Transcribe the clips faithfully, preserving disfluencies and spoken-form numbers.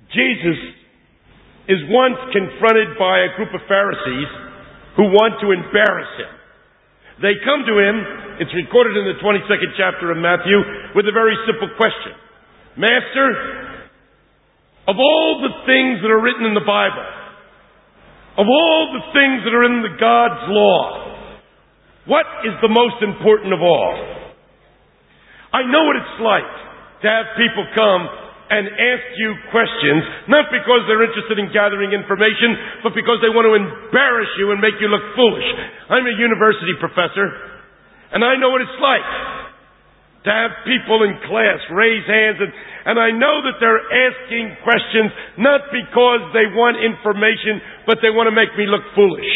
Jesus is once confronted by a group of Pharisees who want to embarrass him. They come to him, it's recorded in the twenty-second chapter of Matthew, with a very simple question. Master, of all the things that are written in the Bible, of all the things that are in the God's law, what is the most important of all? I know what it's like to have people come and ask you questions, not because they're interested in gathering information, but because they want to embarrass you and make you look foolish. I'm a university professor, and I know what it's like to have people in class raise hands, and, and I know that they're asking questions not because they want information, but they want to make me look foolish.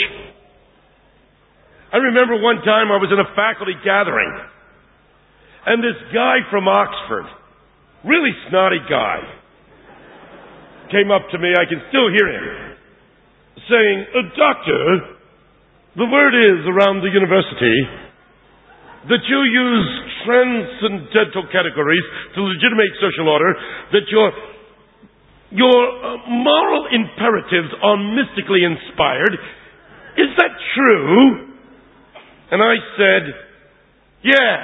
I remember one time I was in a faculty gathering, and this guy from Oxford, really snotty guy, came up to me. I can still hear him saying, uh, Doctor, the word is around the university that you use transcendental categories to legitimate social order, that your, your uh, moral imperatives are mystically inspired. Is that true? And I said, yeah.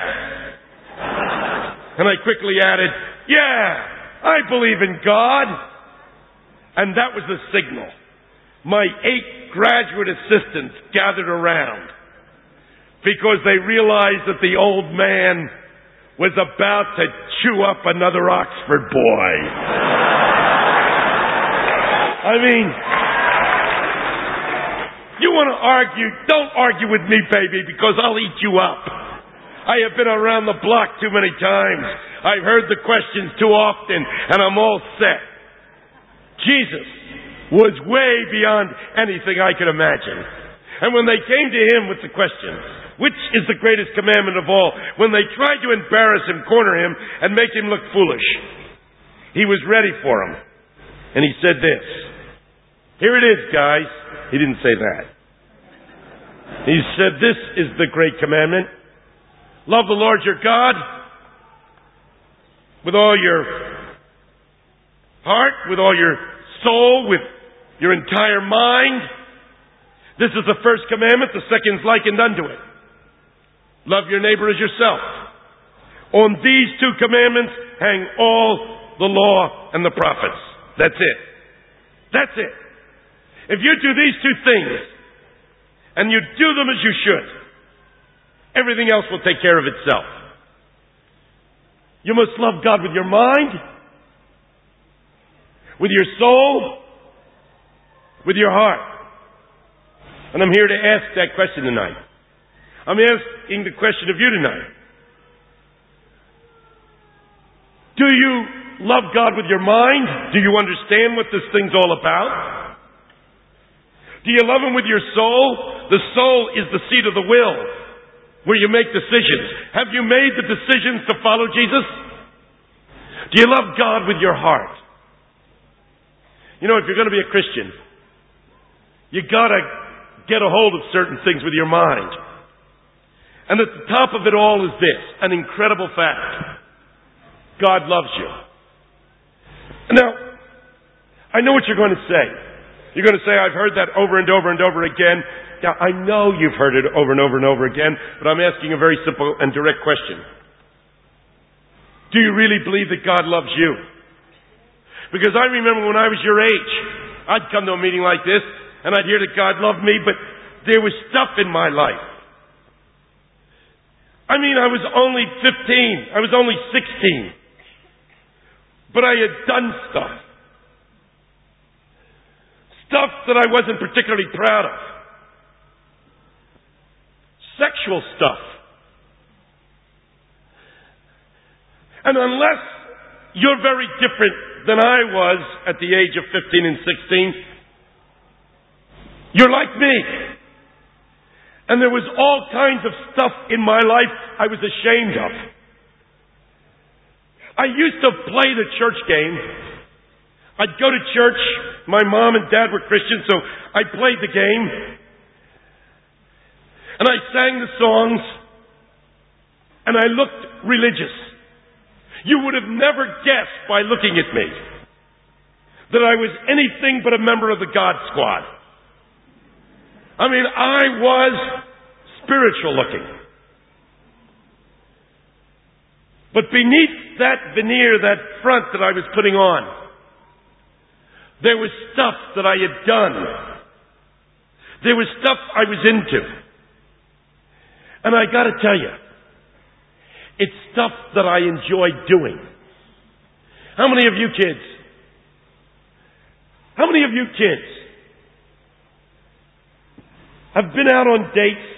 And I quickly added, yeah, I believe in God. And that was the signal. My eight graduate assistants gathered around because they realized that the old man was about to chew up another Oxford boy. I mean, you want to argue, don't argue with me, baby, because I'll eat you up. I have been around the block too many times. I've heard the questions too often, and I'm all set. Jesus was way beyond anything I could imagine. And when they came to him with the question, which is the greatest commandment of all, when they tried to embarrass him, corner him, and make him look foolish, he was ready for them. And he said this. Here it is, guys. He didn't say that. He said, this is the great commandment. Love the Lord your God with all your heart, with all your soul, with your entire mind. This is the first commandment. The second is likened unto it. Love your neighbor as yourself. On these two commandments hang all the law and the prophets. That's it. That's it. If you do these two things, and you do them as you should, everything else will take care of itself. You must love God with your mind, with your soul, with your heart. And I'm here to ask that question tonight. I'm asking the question of you tonight. Do you love God with your mind? Do you understand what this thing's all about? Do you love Him with your soul? The soul is the seat of the will, where you make decisions. Have you made the decisions to follow Jesus? Do you love God with your heart? You know, if you're going to be a Christian, you gotta get a hold of certain things with your mind. And at the top of it all is this, an incredible fact. God loves you. Now, I know what you're going to say. You're going to say, I've heard that over and over and over again. Now, I know you've heard it over and over and over again, but I'm asking a very simple and direct question. Do you really believe that God loves you? Because I remember when I was your age, I'd come to a meeting like this, and I'd hear that God loved me, but there was stuff in my life. I mean, I was only fifteen. I was only sixteen. But I had done stuff. Stuff that I wasn't particularly proud of. Sexual stuff. And unless you're very different than I was at the age of fifteen and sixteen, you're like me. And there was all kinds of stuff in my life I was ashamed of. I used to play the church game. I'd go to church. My mom and dad were Christians, so I played the game. And I sang the songs. And I looked religious. You would have never guessed by looking at me that I was anything but a member of the God Squad. I mean, I was spiritual looking. But beneath that veneer, that front that I was putting on, there was stuff that I had done. There was stuff I was into. And I got to tell you, it's stuff that I enjoy doing. How many of you kids? How many of you kids have been out on dates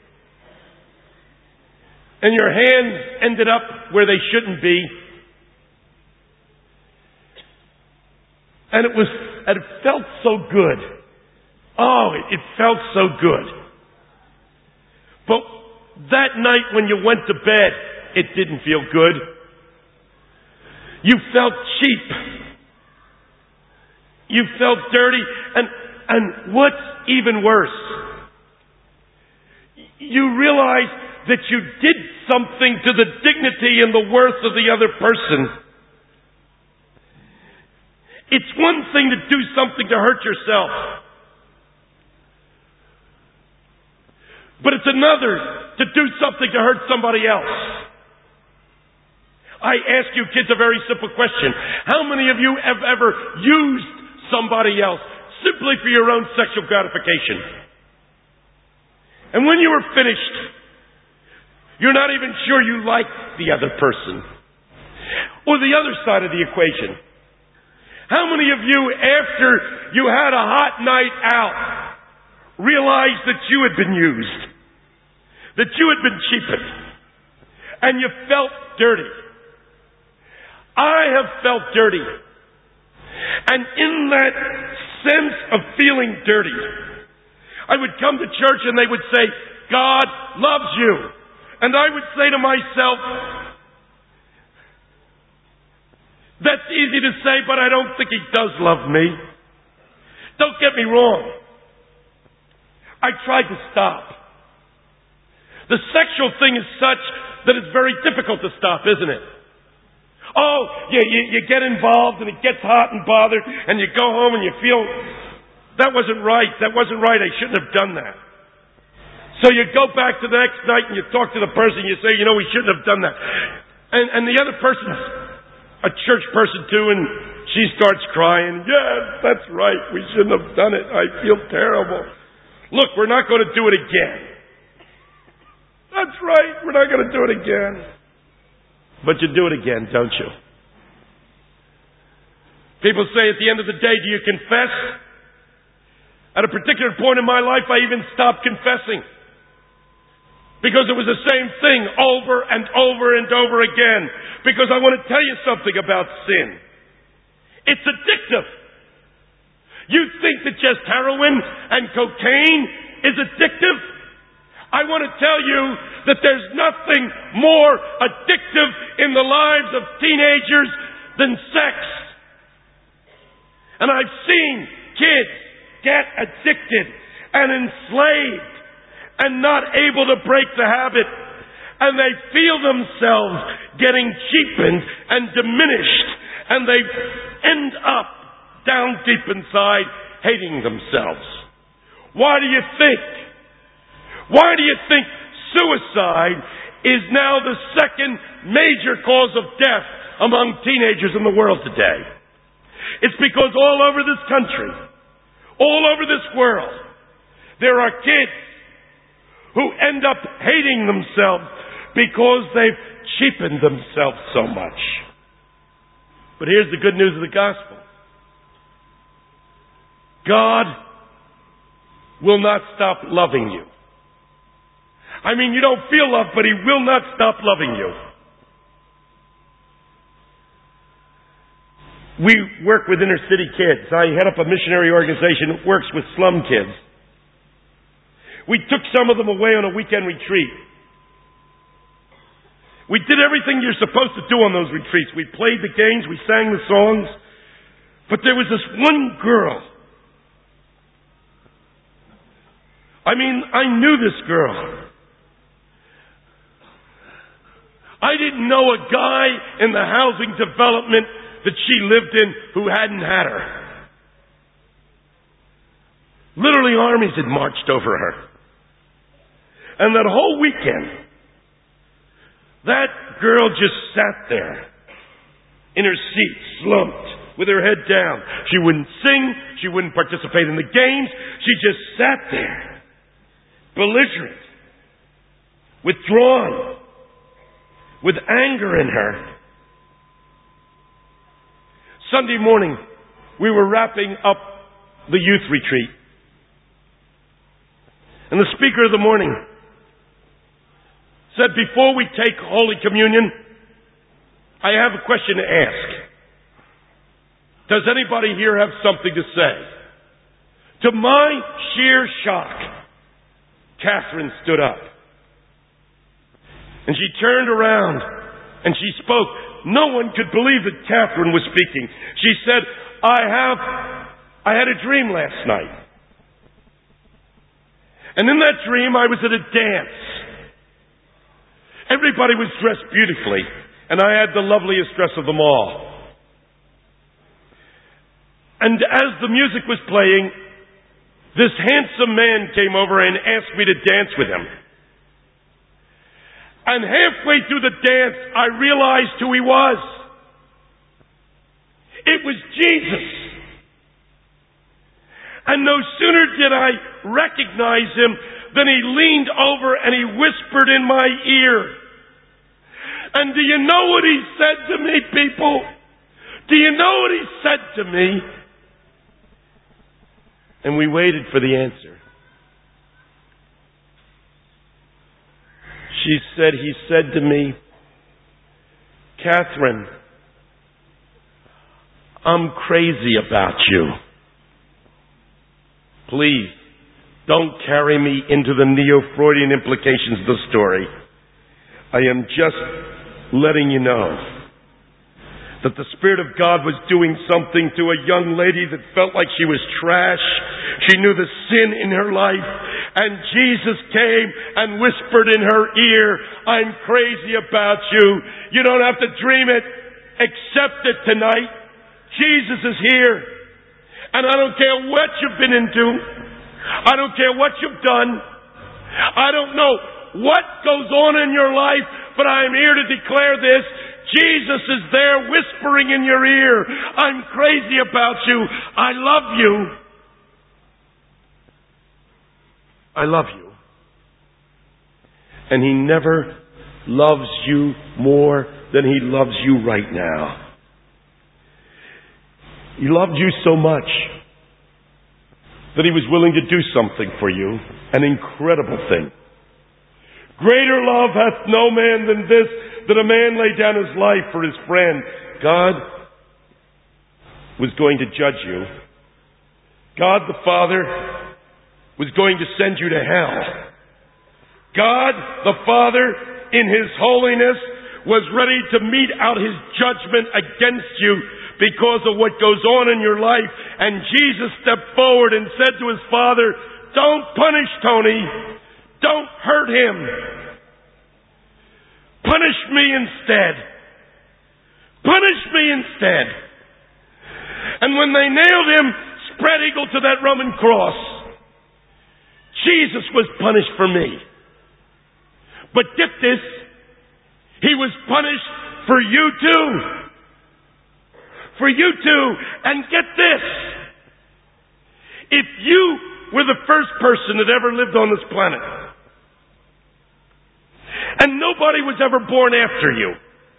and your hands ended up where they shouldn't be? And it was, and it felt so good. Oh, it, it felt so good. But that night when you went to bed, it didn't feel good. You felt cheap. You felt dirty. And, and what's even worse, you realize that you did something to the dignity and the worth of the other person. It's one thing to do something to hurt yourself. But it's another to do something to hurt somebody else. I ask you kids a very simple question. How many of you have ever used somebody else simply for your own sexual gratification? And when you were finished, you're not even sure you like the other person. Or the other side of the equation. How many of you, after you had a hot night out, realized that you had been used? That you had been cheapened? And you felt dirty? I have felt dirty. And in that sense of feeling dirty, I would come to church and they would say, God loves you. And I would say to myself, that's easy to say, but I don't think he does love me. Don't get me wrong. I tried to stop. The sexual thing is such that it's very difficult to stop, isn't it? Oh, you, you, you get involved and it gets hot and bothered and you go home and you feel, that wasn't right, that wasn't right, I shouldn't have done that. So you go back to the next night and you talk to the person, you say, you know, we shouldn't have done that. And, and the other person's a church person too, and she starts crying. Yeah, that's right, we shouldn't have done it, I feel terrible. Look, we're not going to do it again. That's right, we're not going to do it again. But you do it again, don't you? People say at the end of the day, do you confess? At a particular point in my life, I even stopped confessing. Because it was the same thing over and over and over again. Because I want to tell you something about sin. It's addictive. You think that just heroin and cocaine is addictive? I want to tell you that there's nothing more addictive in the lives of teenagers than sex. And I've seen kids get addicted and enslaved and not able to break the habit. And they feel themselves getting cheapened and diminished. And they end up down deep inside hating themselves. Why do you think? Why do you think suicide is now the second major cause of death among teenagers in the world today? It's because all over this country, all over this world, there are kids who end up hating themselves because they've cheapened themselves so much. But here's the good news of the gospel. God will not stop loving you. I mean, you don't feel love, but he will not stop loving you. We work with inner city kids. I head up a missionary organization that works with slum kids. We took some of them away on a weekend retreat. We did everything you're supposed to do on those retreats. We played the games, we sang the songs. But there was this one girl. I mean, I knew this girl. I didn't know a guy in the housing development that she lived in who hadn't had her. Literally armies had marched over her. And that whole weekend, that girl just sat there in her seat, slumped, with her head down. She wouldn't sing. She wouldn't participate in the games. She just sat there, belligerent, withdrawn, with anger in her. Sunday morning, we were wrapping up the youth retreat. And the speaker of the morning said, before we take Holy Communion, I have a question to ask. Does anybody here have something to say? To my sheer shock, Catherine stood up. And she turned around and she spoke. No one could believe that Catherine was speaking. She said, I have, I had a dream last night. And in that dream I was at a dance. Everybody was dressed beautifully, and I had the loveliest dress of them all. And as the music was playing, this handsome man came over and asked me to dance with him. And halfway through the dance, I realized who he was. It was Jesus. And no sooner did I recognize him than he leaned over and he whispered in my ear. And do you know what he said to me, people? Do you know what he said to me? And we waited for the answer. She said, he said to me, Catherine, I'm crazy about you. Please, don't carry me into the Neo-Freudian implications of the story. I am just letting you know that the Spirit of God was doing something to a young lady that felt like she was trash. She knew the sin in her life. And Jesus came and whispered in her ear, I'm crazy about you. You don't have to dream it. Accept it tonight. Jesus is here. And I don't care what you've been into. I don't care what you've done. I don't know what goes on in your life, but I am here to declare this. Jesus is there whispering in your ear, I'm crazy about you. I love you. I love you. And he never loves you more than he loves you right now. He loved you so much that he was willing to do something for you. An incredible thing. Greater love hath no man than this, that a man lay down his life for his friend. God was going to judge you. God the Father was going to send you to hell. God the Father, in his holiness, was ready to mete out his judgment against you because of what goes on in your life. And Jesus stepped forward and said to his Father, don't punish Tony. Don't hurt him. Punish me instead. Punish me instead. And when they nailed him spread eagle to that Roman cross, Jesus was punished for me. But get this, he was punished for you too. For you too. And get this, if you were the first person that ever lived on this planet, and nobody was ever born after you,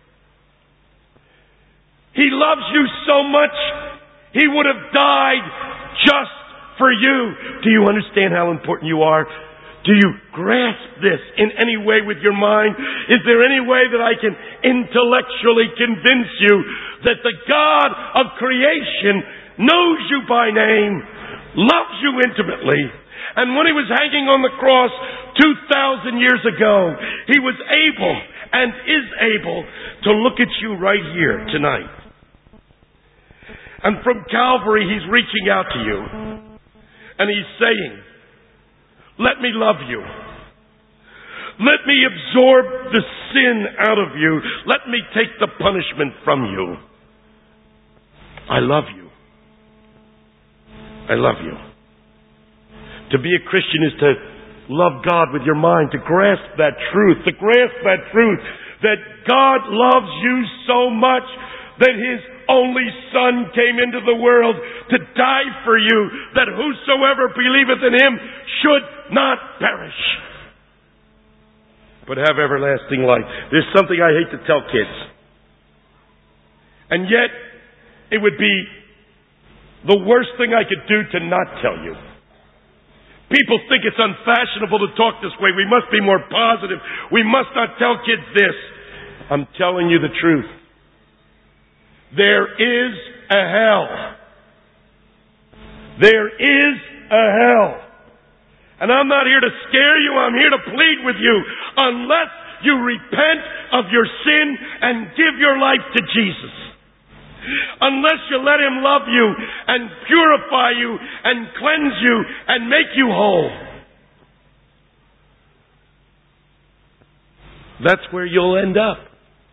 he loves you so much, he would have died just for you. Do you understand how important you are? Do you grasp this in any way with your mind? Is there any way that I can intellectually convince you that the God of creation knows you by name, loves you intimately, and when he was hanging on the cross two thousand years ago, he was able and is able to look at you right here tonight. And from Calvary, he's reaching out to you. And he's saying, let me love you. Let me absorb the sin out of you. Let me take the punishment from you. I love you. I love you. To be a Christian is to love God with your mind, to grasp that truth, to grasp that truth that God loves you so much that His only Son came into the world to die for you, that whosoever believeth in Him should not perish, but have everlasting life. There's something I hate to tell kids, and yet it would be the worst thing I could do to not tell you. People think it's unfashionable to talk this way. We must be more positive. We must not tell kids this. I'm telling you the truth. There is a hell. There is a hell. And I'm not here to scare you. I'm here to plead with you. Unless you repent of your sin and give your life to Jesus. Unless you let Him love you and purify you and cleanse you and make you whole. That's where you'll end up.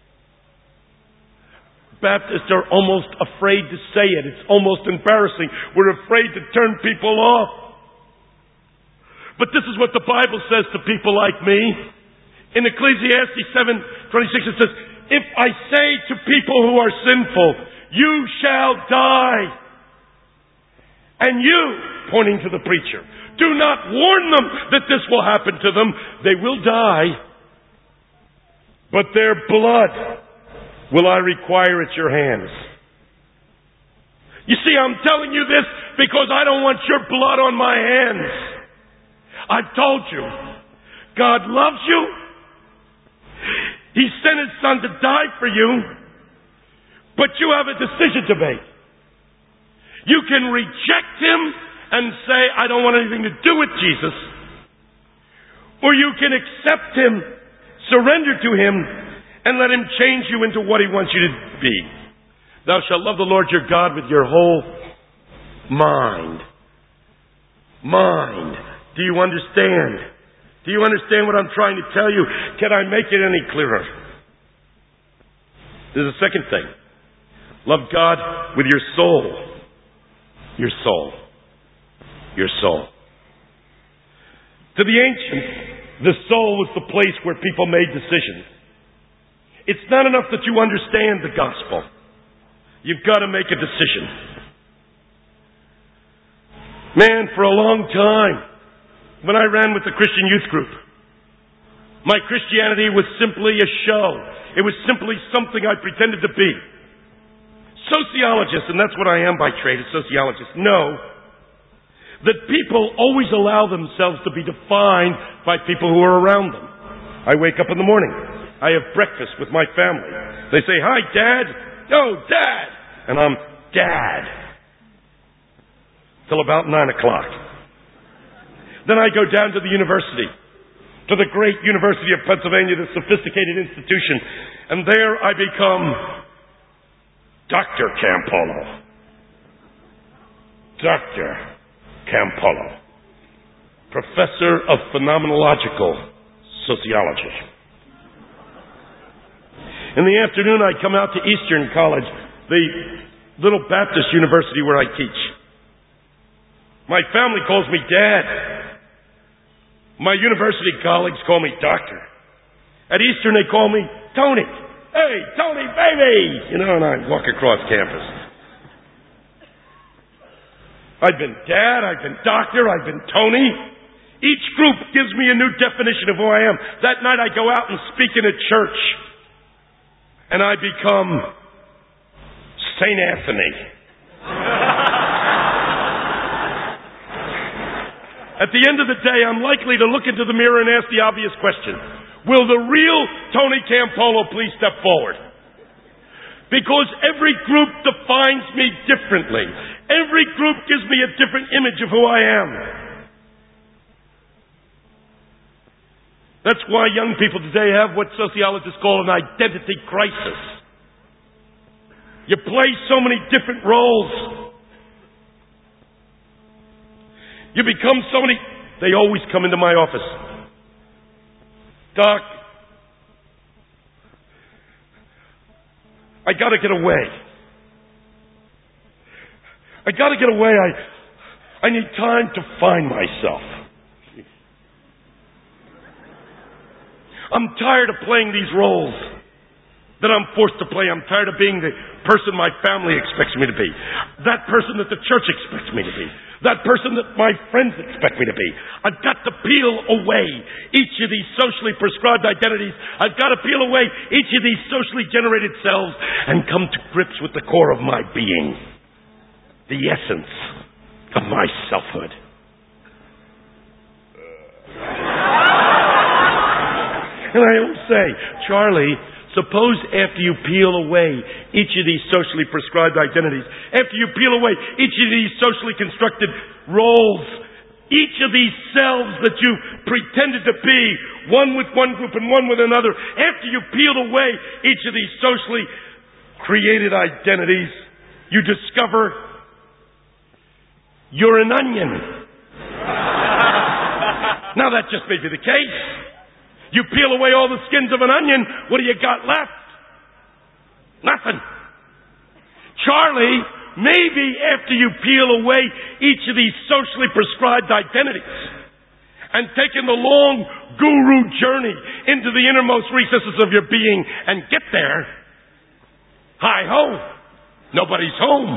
Baptists are almost afraid to say it. It's almost embarrassing. We're afraid to turn people off. But this is what the Bible says to people like me. In Ecclesiastes seven twenty-six it says, if I say to people who are sinful, you shall die. And you, pointing to the preacher, do not warn them that this will happen to them. They will die. But their blood will I require at your hands. You see, I'm telling you this because I don't want your blood on my hands. I've told you, God loves you. He sent His Son to die for you. But you have a decision to make. You can reject Him and say, I don't want anything to do with Jesus. Or you can accept Him, surrender to Him, and let Him change you into what He wants you to be. Thou shalt love the Lord your God with your whole mind. Mind. Do you understand? Do you understand what I'm trying to tell you? Can I make it any clearer? There's a second thing. Love God with your soul. Your soul. Your soul. To the ancients, the soul was the place where people made decisions. It's not enough that you understand the gospel. You've got to make a decision. Man, for a long time, when I ran with the Christian youth group, my Christianity was simply a show. It was simply something I pretended to be. Sociologists, and that's what I am by trade, a sociologist, know that people always allow themselves to be defined by people who are around them. I wake up in the morning. I have breakfast with my family. They say, hi, Dad. No, Dad. And I'm Dad. Till about nine o'clock. Then I go down to the university, to the great University of Pennsylvania, the sophisticated institution. And there I become Doctor Campolo. Doctor Campolo. Professor of Phenomenological Sociology. In the afternoon, I come out to Eastern College, the little Baptist university where I teach. My family calls me Dad. My university colleagues call me Doctor. At Eastern, they call me Tony. Hey, Tony, baby! You know, and I walk across campus. I've been Dad, I've been Doctor, I've been Tony. Each group gives me a new definition of who I am. That night I go out and speak in a church. And I become Saint Anthony. At the end of the day, I'm likely to look into the mirror and ask the obvious question. Will the real Tony Campolo please step forward? Because every group defines me differently. Every group gives me a different image of who I am. That's why young people today have what sociologists call an identity crisis. You play so many different roles. You become so many... They always come into my office. Doc, I gotta get away. I gotta get away. I, I need time to find myself. I'm tired of playing these roles that I'm forced to play. I'm tired of being the person my family expects me to be. That person that the church expects me to be. That person that my friends expect me to be. I've got to peel away each of these socially prescribed identities. I've got to peel away each of these socially generated selves and come to grips with the core of my being. The essence of my selfhood. And I always say, Charlie, suppose after you peel away each of these socially prescribed identities, after you peel away each of these socially constructed roles, each of these selves that you pretended to be, one with one group and one with another, after you peeled away each of these socially created identities, you discover you're an onion. Now that just may be the case. You peel away all the skins of an onion, what do you got left? Nothing. Charlie, maybe after you peel away each of these socially prescribed identities and taken the long guru journey into the innermost recesses of your being and get there, hi ho, nobody's home.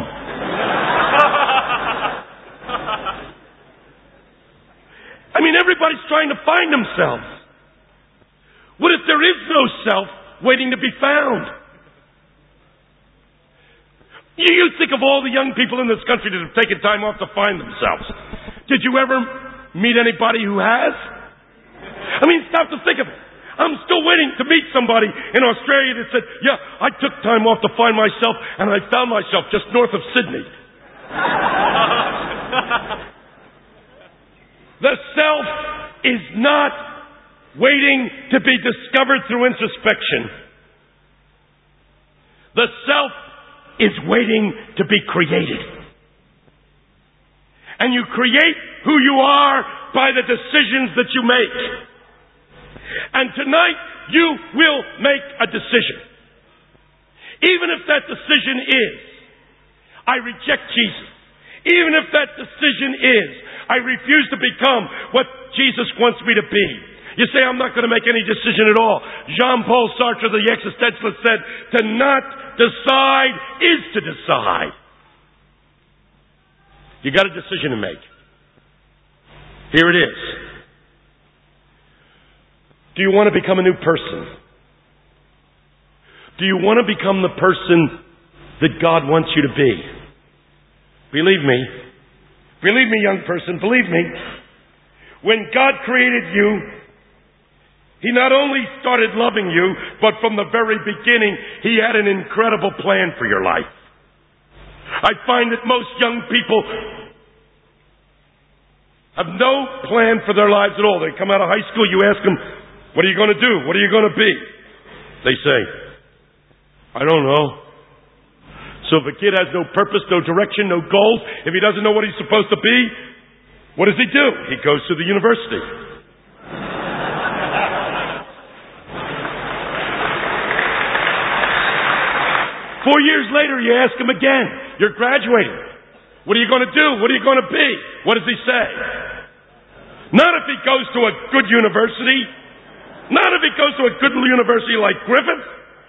I mean, everybody's trying to find themselves. What if there is no self waiting to be found? You, you think of all the young people in this country that have taken time off to find themselves. Did you ever meet anybody who has? I mean, stop to think of it. I'm still waiting to meet somebody in Australia that said, yeah, I took time off to find myself and I found myself just north of Sydney. The self is not waiting to be discovered through introspection. The self is waiting to be created. And you create who you are by the decisions that you make. And tonight you will make a decision. Even if that decision is, I reject Jesus. Even if that decision is, I refuse to become what Jesus wants me to be. You say, I'm not going to make any decision at all. Jean-Paul Sartre, the existentialist, said, to not decide is to decide. You got a decision to make. Here it is. Do you want to become a new person? Do you want to become the person that God wants you to be? Believe me. Believe me, young person. Believe me. When God created you, He not only started loving you, but from the very beginning, He had an incredible plan for your life. I find that most young people have no plan for their lives at all. They come out of high school, you ask them, what are you going to do? What are you going to be? They say, I don't know. So if a kid has no purpose, no direction, no goals, if he doesn't know what he's supposed to be, what does he do? He goes to the university. Four years later, you ask him again, you're graduating. What are you going to do? What are you going to be? What does he say? Not if he goes to a good university. Not if he goes to a good university like Griffith.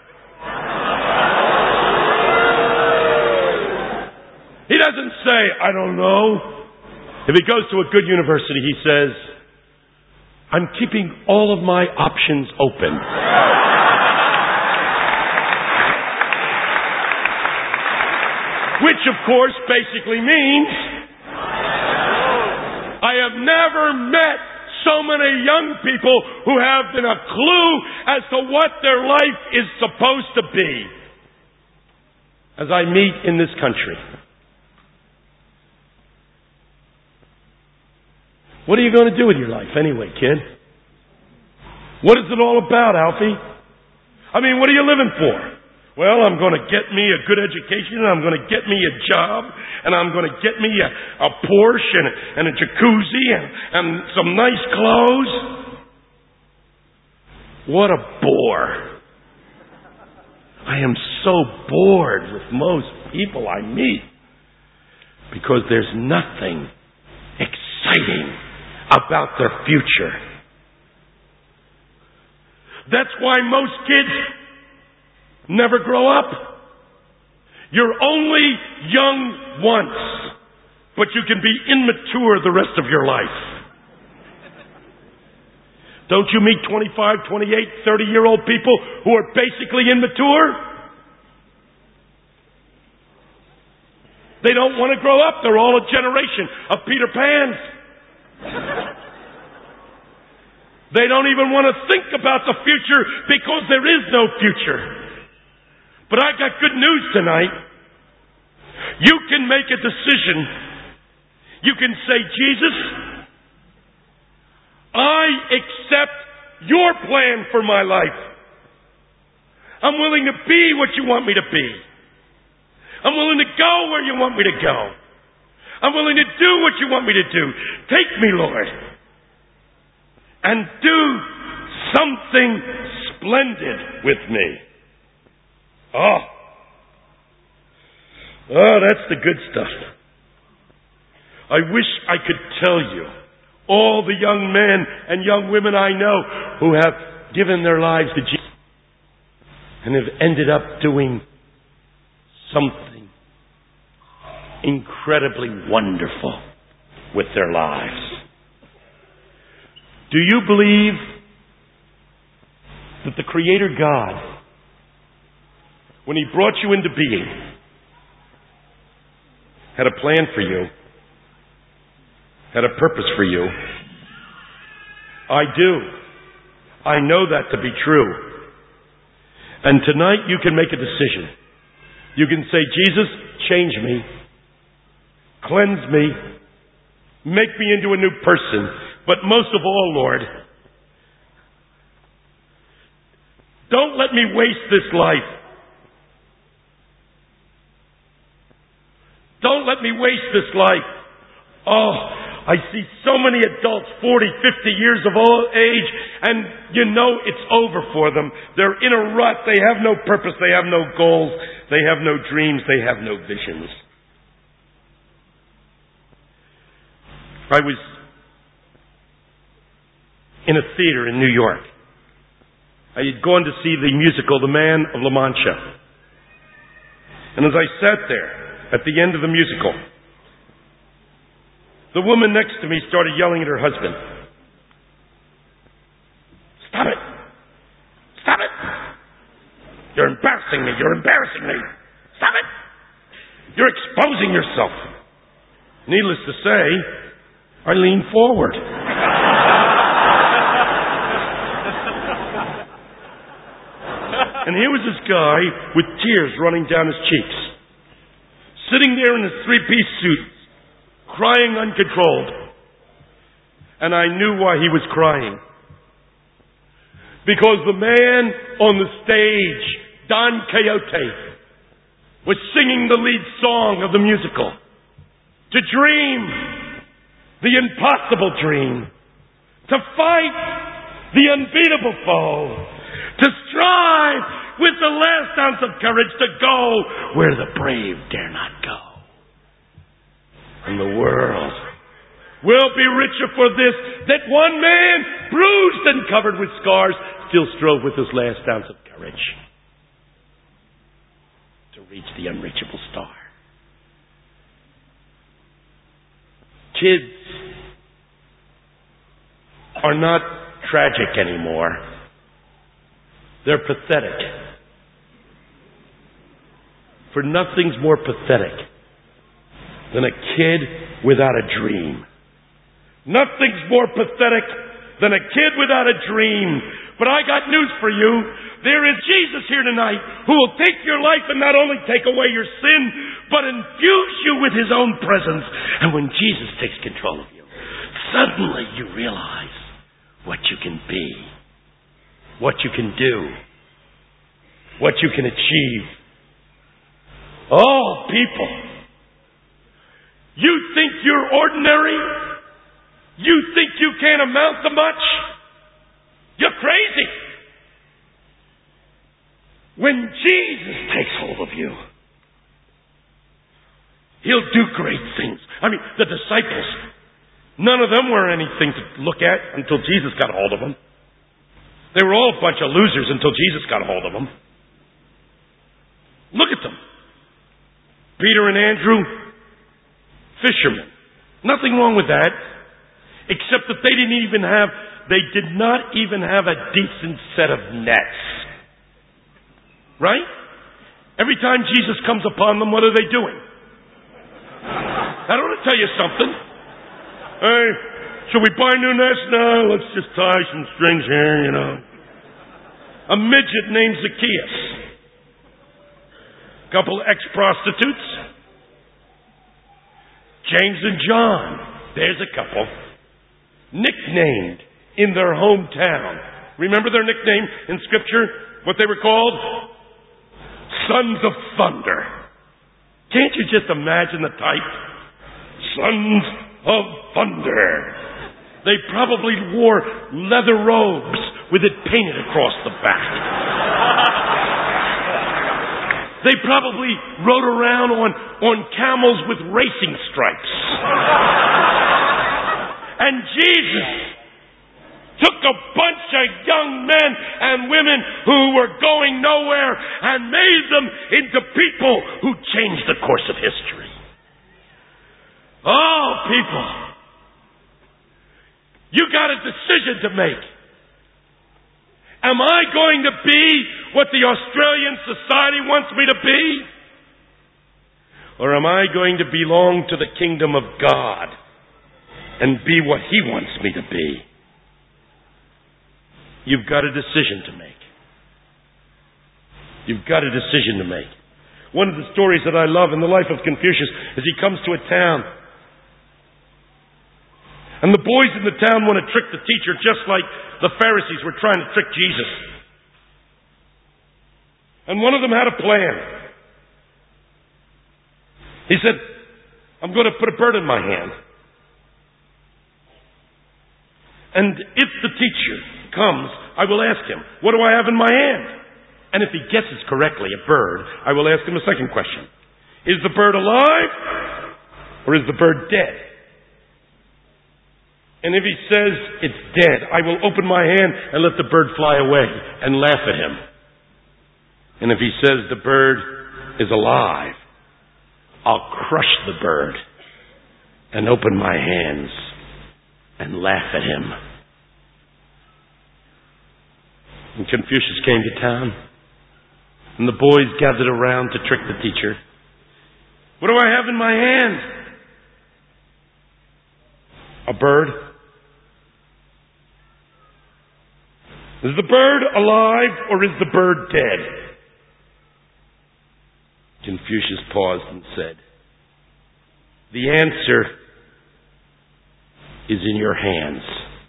He doesn't say, I don't know. If he goes to a good university, he says, I'm keeping all of my options open. Which, of course, basically means I have never met so many young people who haven't a clue as to what their life is supposed to be as I meet in this country. What are you going to do with your life anyway, kid? What is it all about, Alfie? I mean, what are you living for? Well, I'm going to get me a good education, and I'm going to get me a job, and I'm going to get me a, a Porsche and a, and a jacuzzi and, and some nice clothes. What a bore. I am so bored with most people I meet because there's nothing exciting about their future. That's why most kids never grow up. You're only young once, but you can be immature the rest of your life. Don't you meet twenty-five, twenty-eight, thirty-year-old people who are basically immature? They don't want to grow up. They're all a generation of Peter Pans. They don't even want to think about the future because there is no future. But I got good news tonight. You can make a decision. You can say, Jesus, I accept your plan for my life. I'm willing to be what you want me to be. I'm willing to go where you want me to go. I'm willing to do what you want me to do. Take me, Lord, and do something splendid with me. Oh. Oh, that's the good stuff. I wish I could tell you all the young men and young women I know who have given their lives to Jesus and have ended up doing something incredibly wonderful with their lives. Do you believe that the Creator God, when He brought you into being, had a plan for you, had a purpose for you? I do. I know that to be true. And tonight you can make a decision. You can say, Jesus, change me, cleanse me, make me into a new person. But most of all, Lord, don't let me waste this life. Don't let me waste this life. Oh, I see so many adults, forty, fifty years of old age, and you know it's over for them. They're in a rut. They have no purpose. They have no goals. They have no dreams. They have no visions. I was in a theater in New York. I had gone to see the musical, The Man of La Mancha. And as I sat there, at the end of the musical, the woman next to me started yelling at her husband. Stop it! Stop it! You're embarrassing me! You're embarrassing me! Stop it! You're exposing yourself! Needless to say, I leaned forward. And here was this guy with tears running down his cheeks, sitting there in his three-piece suit, crying uncontrolled. And I knew why he was crying. Because the man on the stage, Don Quixote, was singing the lead song of the musical. To dream the impossible dream. To fight the unbeatable foe. To strive with the last ounce of courage to go where the brave dare not go. And the world will be richer for this, that one man, bruised and covered with scars, still strove with his last ounce of courage to reach the unreachable star. Kids are not tragic anymore. They're pathetic. For nothing's more pathetic than a kid without a dream. Nothing's more pathetic than a kid without a dream. But I got news for you. There is Jesus here tonight who will take your life and not only take away your sin, but infuse you with His own presence. And when Jesus takes control of you, suddenly you realize what you can be, what you can do, what you can achieve. Oh, people, you think you're ordinary? You think you can't amount to much? You're crazy. When Jesus takes hold of you, He'll do great things. I mean, the disciples, none of them were anything to look at until Jesus got hold of them. They were all a bunch of losers until Jesus got a hold of them. Look at them. Peter and Andrew, fishermen. Nothing wrong with that, except that they didn't even have, they did not even have a decent set of nets. Right? Every time Jesus comes upon them, what are they doing? I want to tell you something. Hey, should we buy new nets? No, let's just tie some strings here, you know. A midget named Zacchaeus. A couple ex-prostitutes. James and John. There's a couple. Nicknamed in their hometown. Remember their nickname in Scripture? What they were called? Sons of Thunder. Can't you just imagine the type? Sons of Thunder. They probably wore leather robes with it painted across the back. They probably rode around on, on camels with racing stripes. And Jesus took a bunch of young men and women who were going nowhere and made them into people who changed the course of history. Oh, people. You got a decision to make. Am I going to be what the Australian society wants me to be? Or am I going to belong to the kingdom of God and be what He wants me to be? You've got a decision to make. You've got a decision to make. One of the stories that I love in the life of Confucius is he comes to a town. And the boys in the town want to trick the teacher just like the Pharisees were trying to trick Jesus. And one of them had a plan. He said, I'm going to put a bird in my hand. And if the teacher comes, I will ask him, what do I have in my hand? And if he guesses correctly, a bird, I will ask him a second question. Is the bird alive or is the bird dead? And if he says it's dead, I will open my hand and let the bird fly away and laugh at him. And if he says the bird is alive, I'll crush the bird and open my hands and laugh at him. And Confucius came to town, and the boys gathered around to trick the teacher. What do I have in my hand? A bird. Is the bird alive or is the bird dead? Confucius paused and said, the answer is in your hands.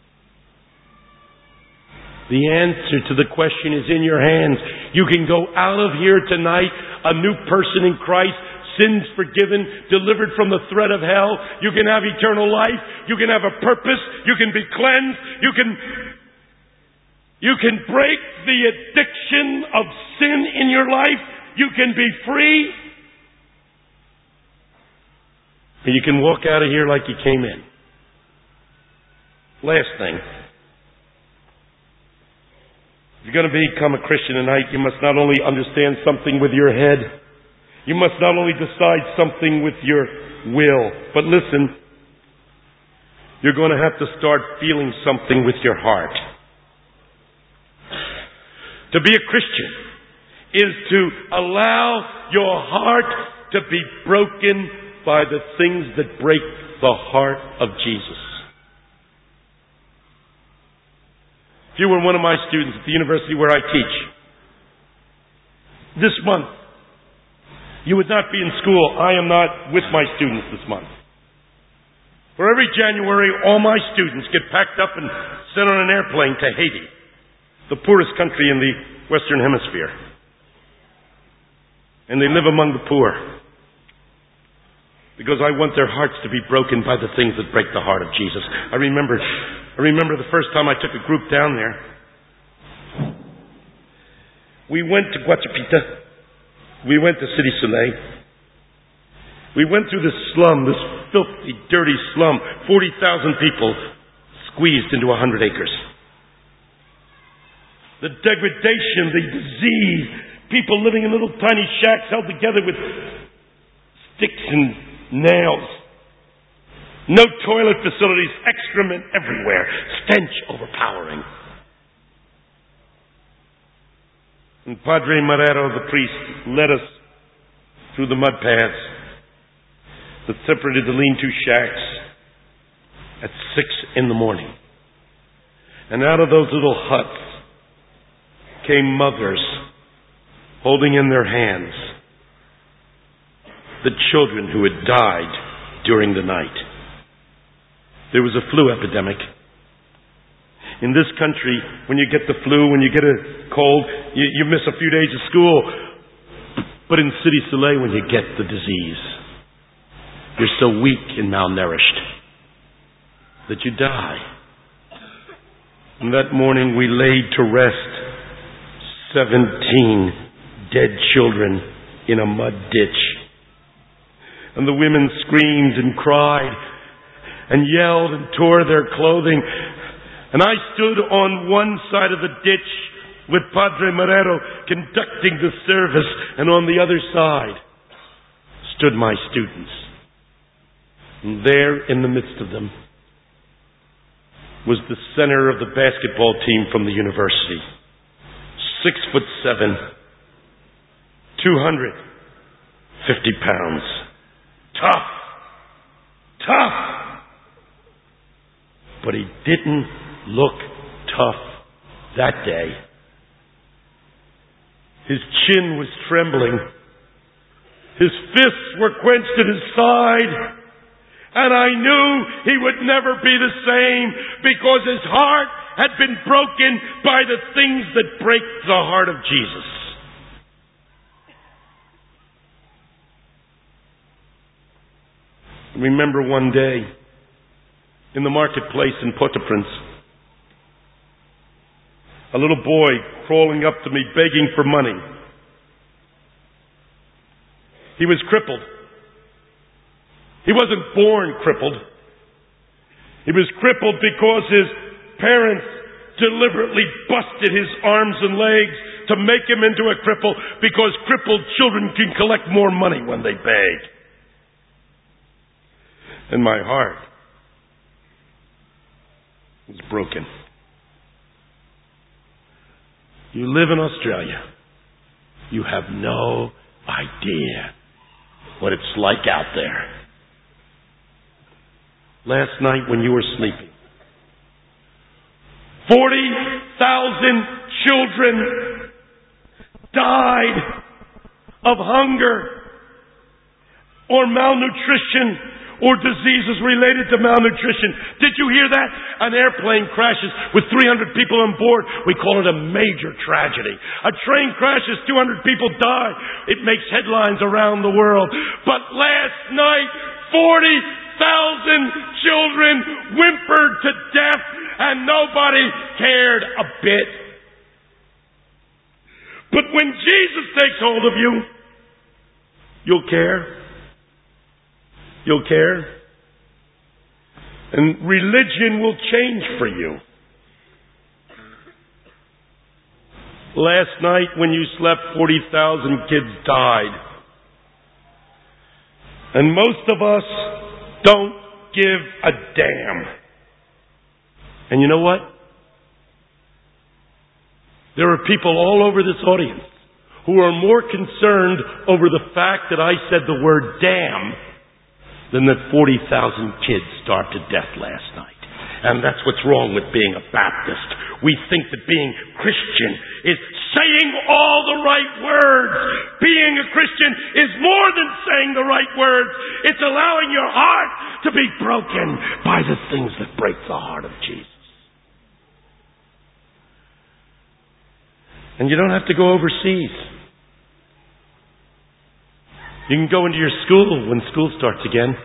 The answer to the question is in your hands. You can go out of here tonight a new person in Christ, sins forgiven, delivered from the threat of hell. You can have eternal life. You can have a purpose. You can be cleansed. You can, you can break the addiction of sin in your life. You can be free. And you can walk out of here like you came in. Last thing. If you're going to become a Christian tonight, you must not only understand something with your head, you must not only decide something with your will, but listen, you're going to have to start feeling something with your heart. To be a Christian is to allow your heart to be broken by the things that break the heart of Jesus. If you were one of my students at the university where I teach, this month, you would not be in school. I am not with my students this month. For every January, all my students get packed up and sent on an airplane to Haiti, the poorest country in the Western Hemisphere. And they live among the poor. Because I want their hearts to be broken by the things that break the heart of Jesus. I remember, I remember the first time I took a group down there. We went to Guachapita. We went to City Soleil. We went through this slum, this filthy, dirty slum. forty thousand people squeezed into one hundred acres. the degradation, the disease, people living in little tiny shacks held together with sticks and nails. No toilet facilities, excrement everywhere, stench overpowering. And Padre Marrero, the priest, led us through the mud paths that separated the lean-to shacks at six in the morning. And out of those little huts came mothers holding in their hands the children who had died during the night. There was a flu epidemic. In this country, when you get the flu, when you get a cold, you, you miss a few days of school. But in City Soleil, when you get the disease, you're so weak and malnourished that you die. And that morning we laid to rest seventeen dead children in a mud ditch. And the women screamed and cried and yelled and tore their clothing. And I stood on one side of the ditch with Padre Marrero conducting the service, and on the other side stood my students. And there in the midst of them was the center of the basketball team from the university. Six foot seven, two hundred fifty pounds. Tough. Tough. But he didn't look tough that day. His chin was trembling. His fists were quenched at his side. And I knew he would never be the same, because his heart had been broken by the things that break the heart of Jesus. I remember one day in the marketplace in Port-au-Prince, a little boy crawling up to me begging for money. He was crippled. He wasn't born crippled. He was crippled because his parents deliberately busted his arms and legs to make him into a cripple, because crippled children can collect more money when they beg. And my heart was broken. You live in Australia. You have no idea what it's like out there. Last night when you were sleeping, forty thousand children died of hunger or malnutrition or diseases related to malnutrition. Did you hear that? An airplane crashes with three hundred people on board. We call it a major tragedy. A train crashes, two hundred people die. It makes headlines around the world. But last night, forty thousand children whimpered to death, and nobody cared a bit. But when Jesus takes hold of you, you'll care. You'll care. And religion will change for you. Last night when you slept, forty thousand kids died. And most of us don't give a damn. And you know what? There are people all over this audience who are more concerned over the fact that I said the word damn than that forty thousand kids starved to death last night. And that's what's wrong with being a Baptist. We think that being Christian is saying all the right words. Being a Christian is more than saying the right words. It's allowing your heart to be broken by the things that break the heart of Jesus. And you don't have to go overseas. You can go into your school when school starts again.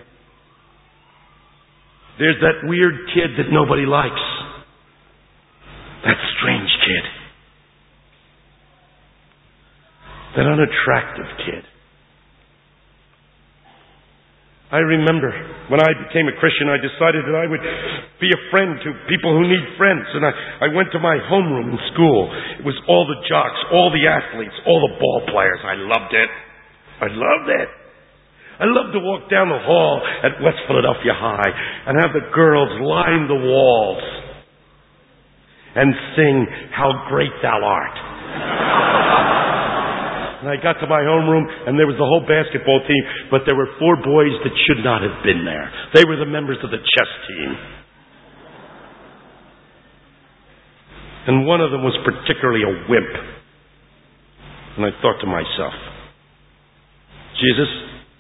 There's that weird kid that nobody likes. That strange kid. That unattractive kid. I remember when I became a Christian, I decided that I would be a friend to people who need friends. And I, I went to my homeroom in school. It was all the jocks, all the athletes, all the ball players. I loved it. I loved it. I loved to walk down the hall at West Philadelphia High and have the girls line the walls and sing, "How Great Thou Art." And I got to my homeroom, and there was the whole basketball team, but there were four boys that should not have been there. They were the members of the chess team. And one of them was particularly a wimp. And I thought to myself, Jesus,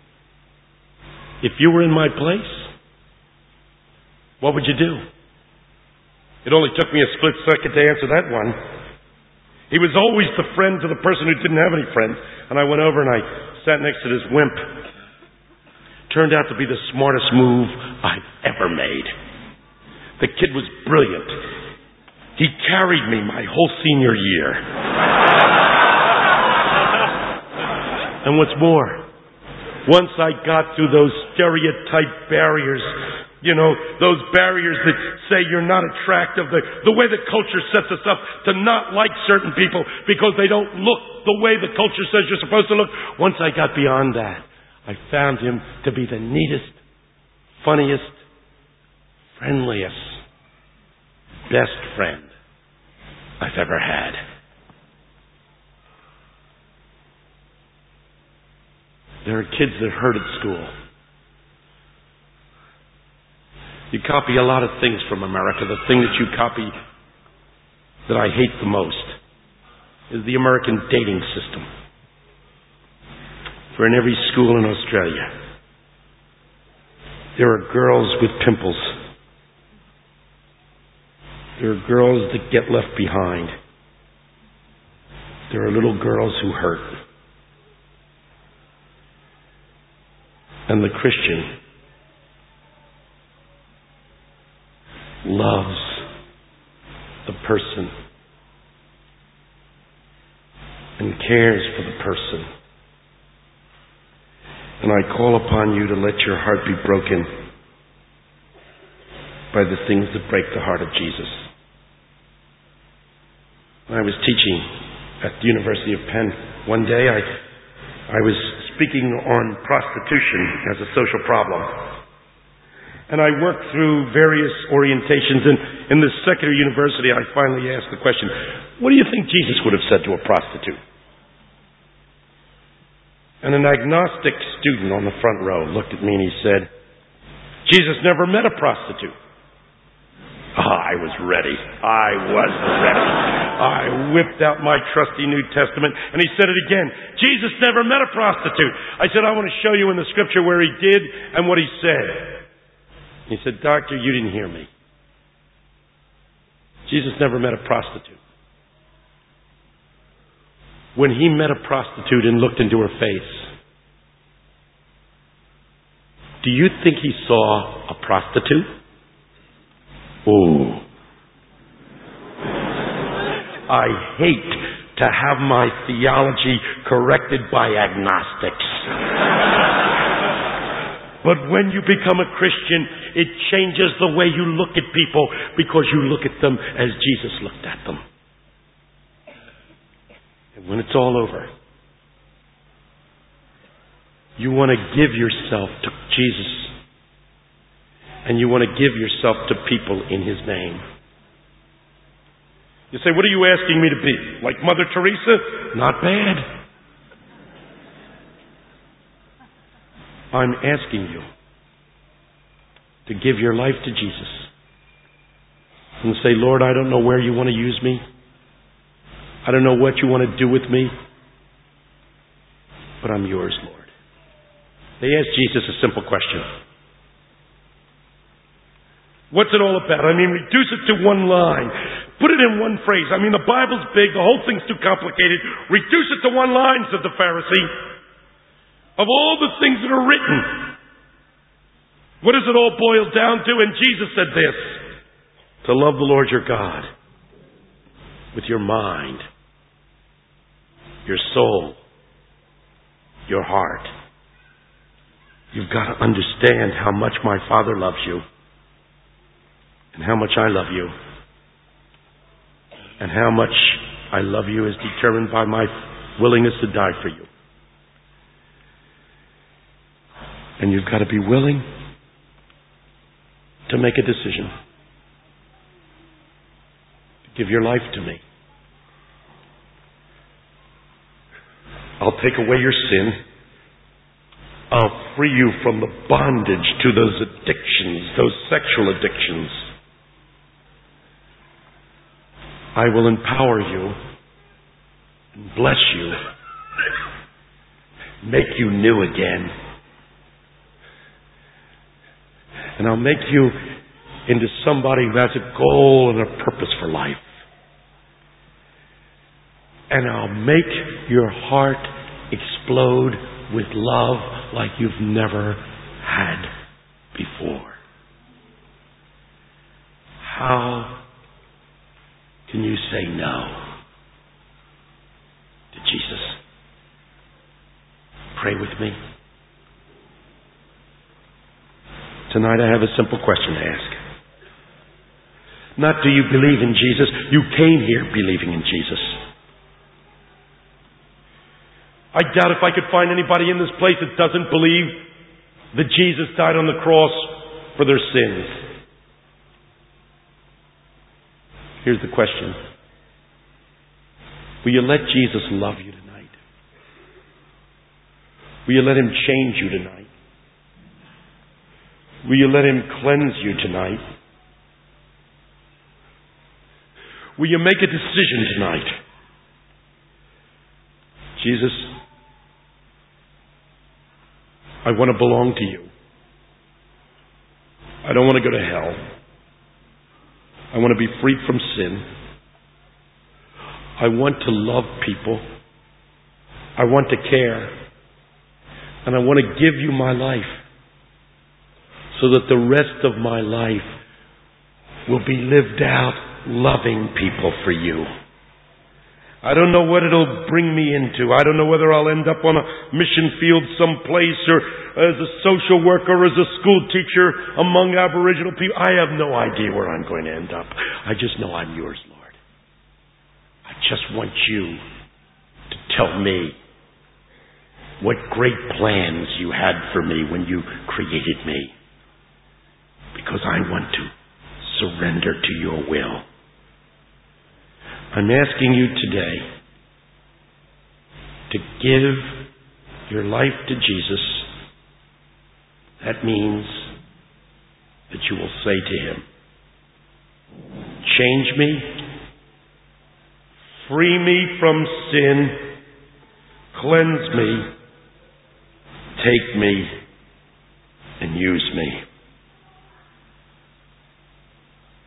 if you were in my place, what would you do? It only took me a split second to answer that one. He was always the friend to the person who didn't have any friends. And I went over and I sat next to this wimp. Turned out to be the smartest move I've ever made. The kid was brilliant. He carried me my whole senior year. And what's more, once I got through those stereotype barriers, you know, those barriers that say you're not attractive, the, the way the culture sets us up to not like certain people because they don't look the way the culture says you're supposed to look. Once I got beyond that, I found him to be the neatest, funniest, friendliest, best friend I've ever had. There are kids that hurt at school. You copy a lot of things from America. The thing that you copy that I hate the most is the American dating system. For in every school in Australia, there are girls with pimples. There are girls that get left behind. There are little girls who hurt. And the Christian loves the person and cares for the person. And I call upon you to let your heart be broken by the things that break the heart of Jesus. When I was teaching at the University of Penn, one day I, I was speaking on prostitution as a social problem. And I worked through various orientations, and in the secular university I finally asked the question, what do you think Jesus would have said to a prostitute? And an agnostic student on the front row looked at me and he said, Jesus never met a prostitute. Ah, I was ready. I was ready. I whipped out my trusty New Testament and he said it again. Jesus never met a prostitute. I said, I want to show you in the scripture where he did and what he said. He said, Doctor, you didn't hear me. Jesus never met a prostitute. When he met a prostitute and looked into her face, do you think he saw a prostitute? Oh. I hate to have my theology corrected by agnostics. But when you become a Christian, it changes the way you look at people because you look at them as Jesus looked at them. And when it's all over, you want to give yourself to Jesus. And you want to give yourself to people in his name. You say, what are you asking me to be? Like Mother Teresa? Not bad. I'm asking you to give your life to Jesus and say, Lord, I don't know where you want to use me. I don't know what you want to do with me, but I'm yours, Lord. They asked Jesus a simple question. What's it all about? I mean, reduce it to one line. Put it in one phrase. I mean, the Bible's big. The whole thing's too complicated. Reduce it to one line, said the Pharisee. Of all the things that are written, what does it all boil down to? And Jesus said this, to love the Lord your God with your mind, your soul, your heart, You've got to understand how much my Father loves you, and how much I love you, and how much I love you is determined by my willingness to die for you. And you've got to be willing to make a decision. Give your life to me. I'll take away your sin. I'll free you from the bondage to those addictions, those sexual addictions. I will empower you and bless you, make you new again. And I'll make you into somebody who has a goal and a purpose for life. And I'll make your heart explode with love like you've never had before. How can you say no to Jesus? Pray with me. Tonight I have a simple question to ask. Not do you believe in Jesus? You came here believing in Jesus. I doubt if I could find anybody in this place that doesn't believe that Jesus died on the cross for their sins. Here's the question. Will you let Jesus love you tonight? Will you let Him change you tonight? Will you let Him cleanse you tonight? Will you make a decision tonight? Jesus, I want to belong to you. I don't want to go to hell. I want to be freed from sin. I want to love people. I want to care. And I want to give you my life so that the rest of my life will be lived out loving people for you. I don't know what it'll bring me into. I don't know whether I'll end up on a mission field someplace or as a social worker or as a school teacher among Aboriginal people. I have no idea where I'm going to end up. I just know I'm yours, Lord. I just want you to tell me what great plans you had for me when you created me. Because I want to surrender to your will. I'm asking you today to give your life to Jesus. That means that you will say to Him, change me, free me from sin, cleanse me, take me, and use me.